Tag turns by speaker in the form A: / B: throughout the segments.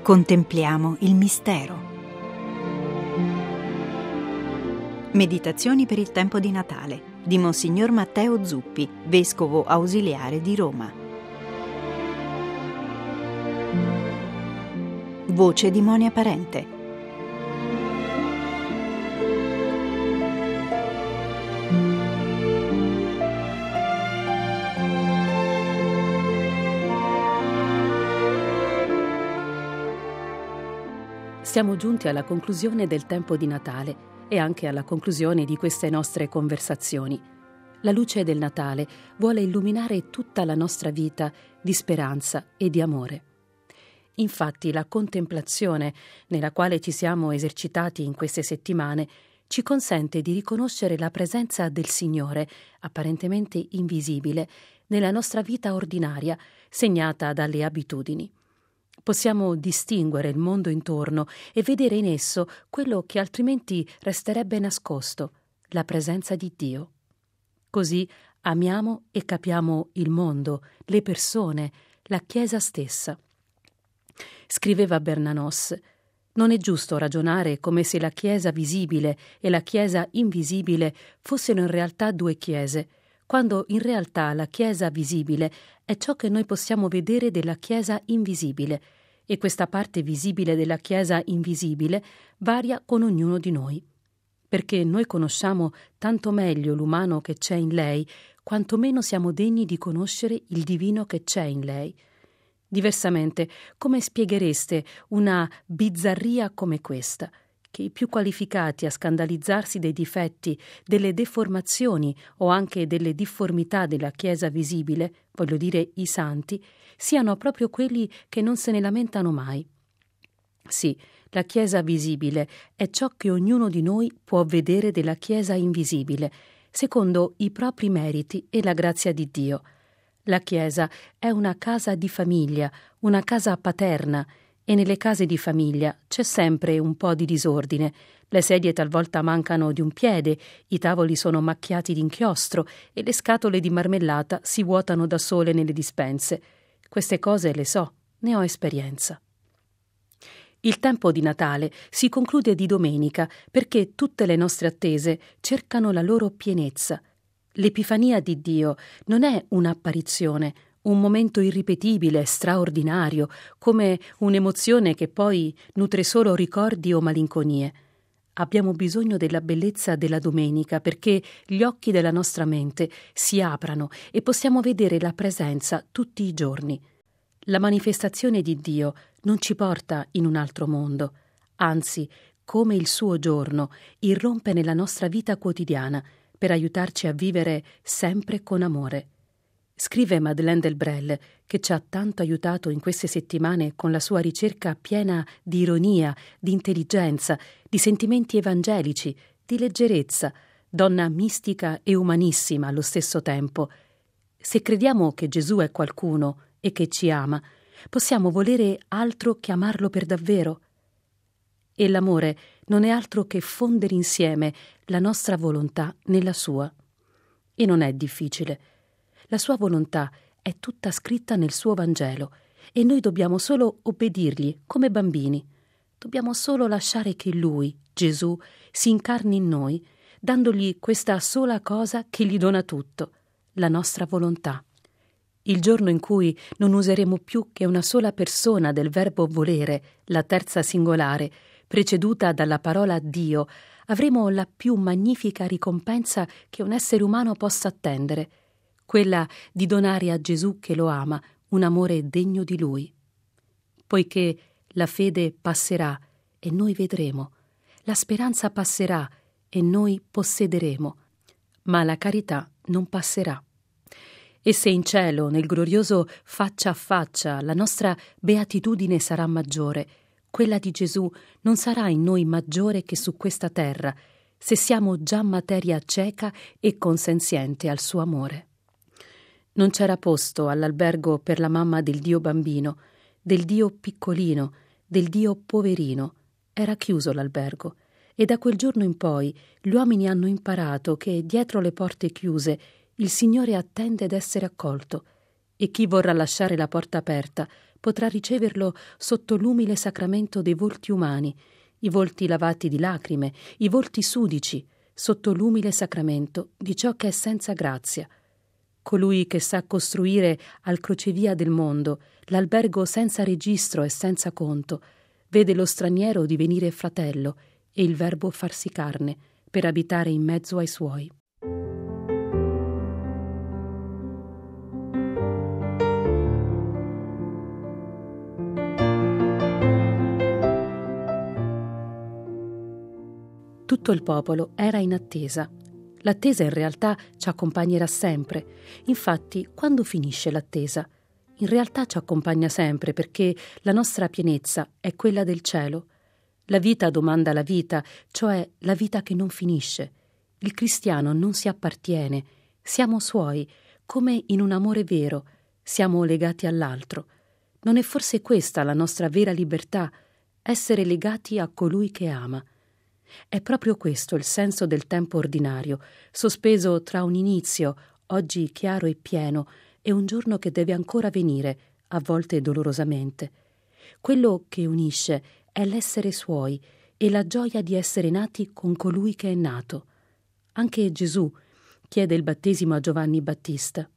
A: Contempliamo il mistero. Meditazioni per il tempo di Natale di Monsignor Matteo Zuppi, vescovo ausiliare di Roma. Voce di Monia Parente.
B: Siamo giunti alla conclusione del tempo di Natale e anche alla conclusione di queste nostre conversazioni. La luce del Natale vuole illuminare tutta la nostra vita di speranza e di amore. Infatti la contemplazione nella quale ci siamo esercitati in queste settimane ci consente di riconoscere la presenza del Signore, apparentemente invisibile, nella nostra vita ordinaria, segnata dalle abitudini. Possiamo distinguere il mondo intorno e vedere in esso quello che altrimenti resterebbe nascosto, la presenza di Dio. Così amiamo e capiamo il mondo, le persone, la Chiesa stessa. Scriveva Bernanos: non è giusto ragionare come se la Chiesa visibile e la Chiesa invisibile fossero in realtà due chiese, quando in realtà la Chiesa visibile è ciò che noi possiamo vedere della Chiesa invisibile, e questa parte visibile della Chiesa invisibile varia con ognuno di noi, perché noi conosciamo tanto meglio l'umano che c'è in lei, quanto meno siamo degni di conoscere il divino che c'è in lei. Diversamente, come spieghereste una bizzarria come questa, che i più qualificati a scandalizzarsi dei difetti, delle deformazioni o anche delle difformità della Chiesa visibile, voglio dire i santi, siano proprio quelli che non se ne lamentano mai? Sì, la Chiesa visibile è ciò che ognuno di noi può vedere della Chiesa invisibile, secondo i propri meriti e la grazia di Dio. La Chiesa è una casa di famiglia, una casa paterna, e nelle case di famiglia c'è sempre un po' di disordine. Le sedie talvolta mancano di un piede, i tavoli sono macchiati d'inchiostro e le scatole di marmellata si vuotano da sole nelle dispense. Queste cose le so, ne ho esperienza. Il tempo di Natale si conclude di domenica perché tutte le nostre attese cercano la loro pienezza. L'Epifania di Dio non è un'apparizione, un momento irripetibile, straordinario, come un'emozione che poi nutre solo ricordi o malinconie. Abbiamo bisogno della bellezza della domenica perché gli occhi della nostra mente si aprano e possiamo vedere la presenza tutti i giorni. La manifestazione di Dio non ci porta in un altro mondo, anzi, come il suo giorno, irrompe nella nostra vita quotidiana per aiutarci a vivere sempre con amore. Scrive Madeleine Delbrel, che ci ha tanto aiutato in queste settimane con la sua ricerca piena di ironia, di intelligenza, di sentimenti evangelici, di leggerezza, donna mistica e umanissima allo stesso tempo. Se crediamo che Gesù è qualcuno e che ci ama, possiamo volere altro che amarlo per davvero? E l'amore non è altro che fondere insieme la nostra volontà nella sua. E non è difficile. La sua volontà è tutta scritta nel suo Vangelo e noi dobbiamo solo obbedirgli come bambini. Dobbiamo solo lasciare che Lui, Gesù, si incarni in noi, dandogli questa sola cosa che gli dona tutto, la nostra volontà. Il giorno in cui non useremo più che una sola persona del verbo volere, la terza singolare, preceduta dalla parola Dio, avremo la più magnifica ricompensa che un essere umano possa attendere, quella di donare a Gesù che lo ama un amore degno di Lui. Poiché la fede passerà e noi vedremo, la speranza passerà e noi possederemo, ma la carità non passerà. E se in cielo, nel glorioso faccia a faccia, la nostra beatitudine sarà maggiore, quella di Gesù non sarà in noi maggiore che su questa terra, se siamo già materia cieca e consenziente al suo amore. Non c'era posto all'albergo per la mamma del Dio bambino, del Dio piccolino, del Dio poverino. Era chiuso l'albergo e da quel giorno in poi gli uomini hanno imparato che dietro le porte chiuse il Signore attende d'essere accolto e chi vorrà lasciare la porta aperta potrà riceverlo sotto l'umile sacramento dei volti umani, i volti lavati di lacrime, i volti sudici, sotto l'umile sacramento di ciò che è senza grazia. Colui che sa costruire al crocevia del mondo l'albergo senza registro e senza conto, vede lo straniero divenire fratello e il Verbo farsi carne per abitare in mezzo ai suoi. Tutto il popolo era in attesa. L'attesa in realtà ci accompagnerà sempre. Infatti, quando finisce l'attesa? In realtà ci accompagna sempre perché la nostra pienezza è quella del cielo. La vita domanda la vita, cioè la vita che non finisce. Il cristiano non si appartiene, siamo suoi, come in un amore vero, siamo legati all'altro. Non è forse questa la nostra vera libertà, essere legati a colui che ama? È proprio questo il senso del tempo ordinario, sospeso tra un inizio, oggi chiaro e pieno, e un giorno che deve ancora venire, a volte dolorosamente. Quello che unisce è l'essere suoi e la gioia di essere nati con colui che è nato. Anche Gesù chiede il battesimo a Giovanni Battista.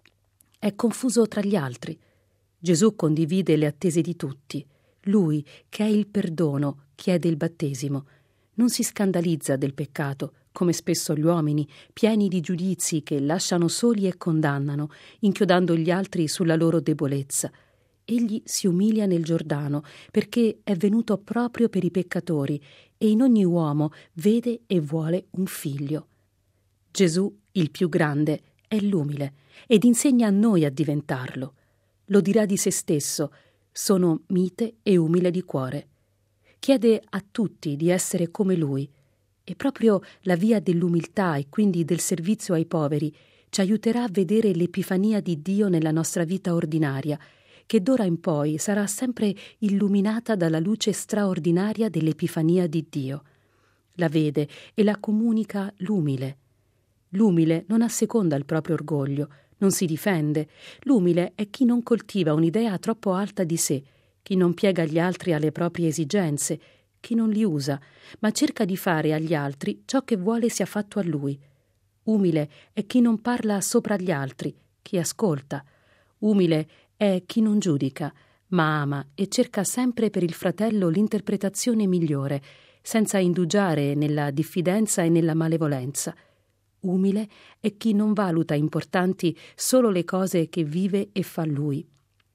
B: È confuso tra gli altri. Gesù condivide le attese di tutti. Lui, che è il perdono, chiede il battesimo. Non si scandalizza del peccato, come spesso gli uomini, pieni di giudizi che lasciano soli e condannano, inchiodando gli altri sulla loro debolezza. Egli si umilia nel Giordano, perché è venuto proprio per i peccatori, e in ogni uomo vede e vuole un figlio. Gesù, il più grande, è l'umile, ed insegna a noi a diventarlo. Lo dirà di se stesso: sono mite e umile di cuore. Chiede a tutti di essere come lui, e proprio la via dell'umiltà e quindi del servizio ai poveri ci aiuterà a vedere l'epifania di Dio nella nostra vita ordinaria, che d'ora in poi sarà sempre illuminata dalla luce straordinaria dell'epifania di Dio. La vede e la comunica l'umile. L'umile non asseconda il proprio orgoglio, non si difende. L'umile è chi non coltiva un'idea troppo alta di sé, chi non piega gli altri alle proprie esigenze, chi non li usa, ma cerca di fare agli altri ciò che vuole sia fatto a lui. Umile è chi non parla sopra gli altri, chi ascolta. Umile è chi non giudica, ma ama e cerca sempre per il fratello l'interpretazione migliore, senza indugiare nella diffidenza e nella malevolenza. Umile è chi non valuta importanti solo le cose che vive e fa lui.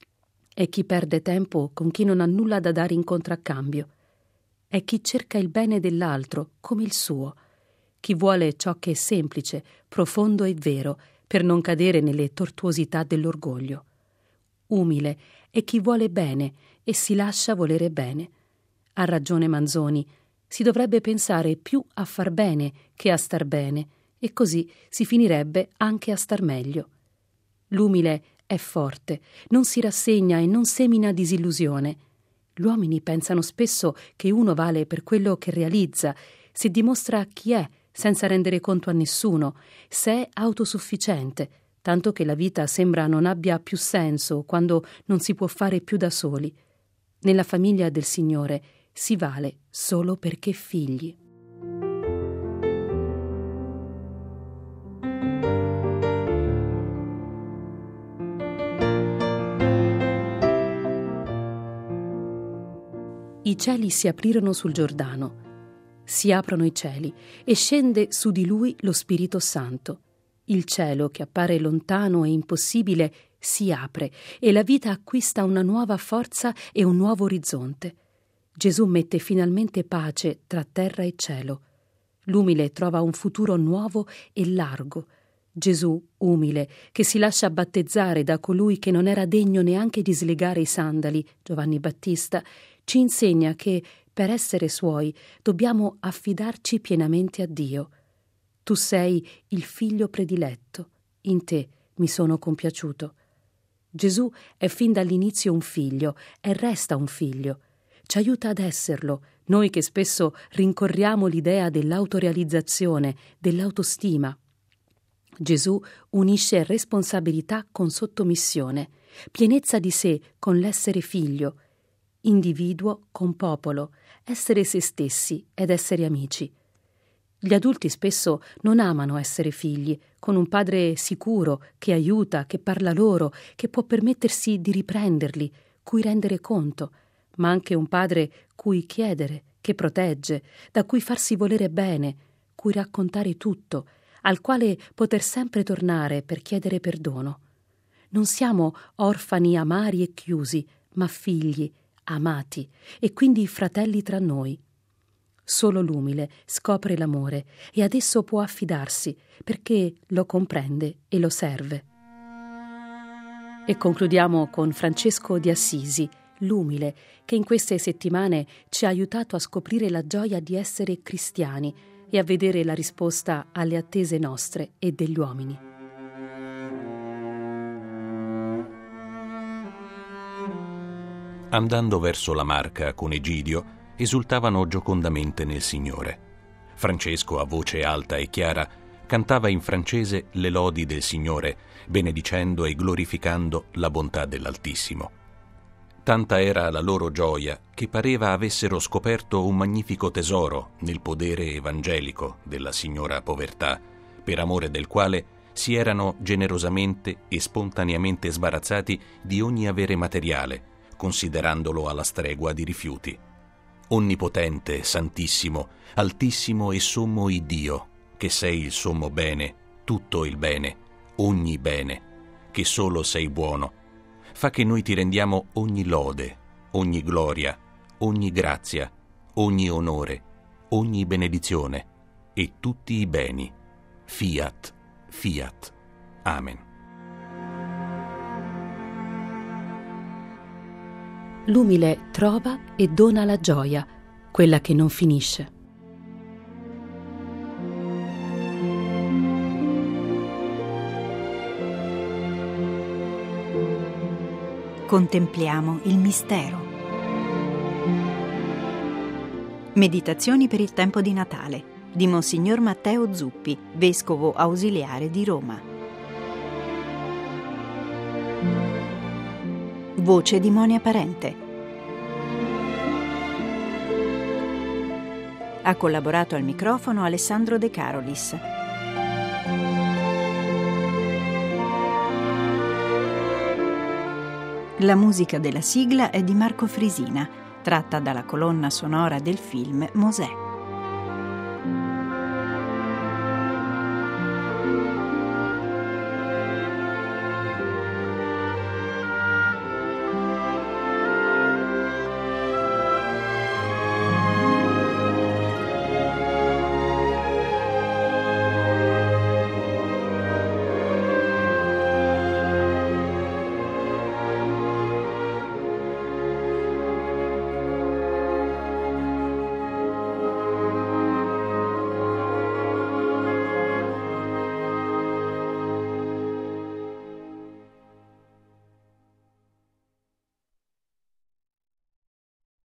B: È chi perde tempo con chi non ha nulla da dare in contraccambio. È chi cerca il bene dell'altro come il suo, chi vuole ciò che è semplice, profondo e vero, per non cadere nelle tortuosità dell'orgoglio. Umile è chi vuole bene e si lascia volere bene. Ha ragione Manzoni, si dovrebbe pensare più a far bene che a star bene, e così si finirebbe anche a star meglio. L'umile è forte, non si rassegna e non semina disillusione. Gli uomini pensano spesso che uno vale per quello che realizza, se dimostra chi è, senza rendere conto a nessuno, se è autosufficiente, tanto che la vita sembra non abbia più senso quando non si può fare più da soli. Nella famiglia del Signore si vale solo perché figli. I cieli si aprirono sul Giordano. Si aprono i cieli e scende su di lui lo Spirito Santo. Il cielo, che appare lontano e impossibile, si apre e la vita acquista una nuova forza e un nuovo orizzonte. Gesù mette finalmente pace tra terra e cielo. L'umile trova un futuro nuovo e largo. Gesù, umile, che si lascia battezzare da colui che non era degno neanche di slegare i sandali, Giovanni Battista, ci insegna che, per essere suoi, dobbiamo affidarci pienamente a Dio. Tu sei il figlio prediletto, in te mi sono compiaciuto. Gesù è fin dall'inizio un figlio e resta un figlio. Ci aiuta ad esserlo, noi che spesso rincorriamo l'idea dell'autorealizzazione, dell'autostima. Gesù unisce responsabilità con sottomissione, pienezza di sé con l'essere figlio, individuo con popolo, essere se stessi ed essere amici. Gli adulti spesso non amano essere figli, con un padre sicuro, che aiuta, che parla loro, che può permettersi di riprenderli, cui rendere conto, ma anche un padre cui chiedere, che protegge, da cui farsi volere bene, cui raccontare tutto, al quale poter sempre tornare per chiedere perdono. Non siamo orfani amari e chiusi, ma figli, amati, e quindi fratelli tra noi. Solo l'umile scopre l'amore e ad esso può affidarsi, perché lo comprende e lo serve. E concludiamo con Francesco di Assisi, l'umile, che in queste settimane ci ha aiutato a scoprire la gioia di essere cristiani e a vedere la risposta alle attese nostre e degli uomini.
C: Andando verso la Marca con Egidio, esultavano giocondamente nel Signore. Francesco, a voce alta e chiara, cantava in francese le lodi del Signore, benedicendo e glorificando la bontà dell'Altissimo. Tanta era la loro gioia che pareva avessero scoperto un magnifico tesoro nel podere evangelico della Signora Povertà, per amore del quale si erano generosamente e spontaneamente sbarazzati di ogni avere materiale, considerandolo alla stregua di rifiuti. Onnipotente, santissimo, altissimo e sommo Iddio, che sei il sommo bene, tutto il bene, ogni bene, che solo sei buono, fa che noi ti rendiamo ogni lode, ogni gloria, ogni grazia, ogni onore, ogni benedizione e tutti i beni. Fiat, fiat. Amen.
B: L'umile trova e dona la gioia, quella che non finisce.
A: Contempliamo il mistero. Meditazioni per il tempo di Natale di Monsignor Matteo Zuppi, vescovo ausiliare di Roma. Voce di Monia Parente. Ha collaborato al microfono Alessandro De Carolis. La musica della sigla è di Marco Frisina, tratta dalla colonna sonora del film Mosè.